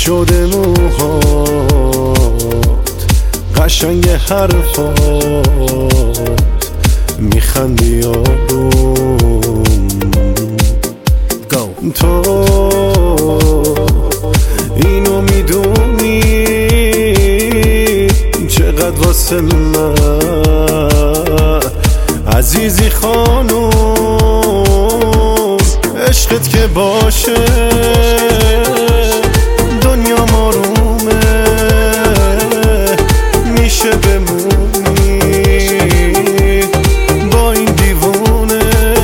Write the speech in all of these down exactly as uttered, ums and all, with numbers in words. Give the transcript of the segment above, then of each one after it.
شده موهات، قشنگ حرفات، میخندی آروم. تو اینو میدونی چقدر واسه من عزیزی خانوم. عشقت که باشه دنیا آرومه، میشه بمونی با این دیوونه.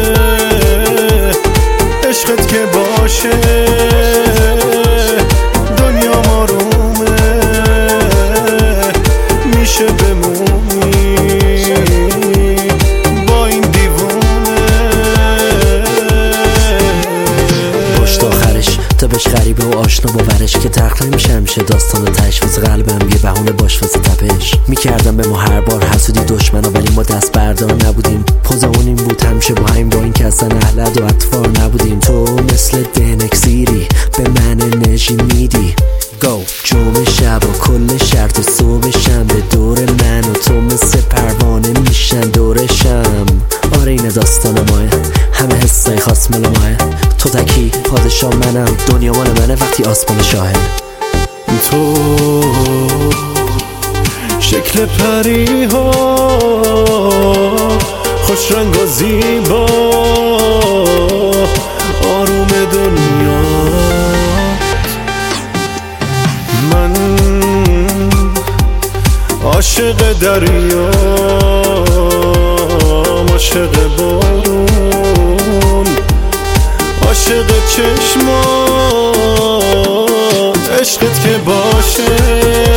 عشقت که باشه دنیا آرومه، میشه بمونی با این دیوونه. پشت آخرش تا بهش غریبه و آشنا باورش که تخت نمیشه همیشه داستان تش. واسه قلبم یه بهونه باش واسه تپش. میکردم به ما هر بار حسودی دشمنا، ولی ما دست بردار نبودیم. پوزمون این بود همیشه با همین، با این که اصلا اهلد و اطفار نبودیم. تو مثل دنکسیری به من انرژی میدی. جمعه شب و کل شرط و صبح شنبه دور من و تو مثل پروانه میشن دورشم. آره این داستان ماه، همه حسای خاص مال ماه. تو تکی پادشاه منم، دنیا مال منه وقتی آسمان شاهد. تو شکل پری ها خوش رنگ و زیبا، آروم دنیا. من عاشق دریا، عاشق بارون، عاشق چشمات. عشقت که باشه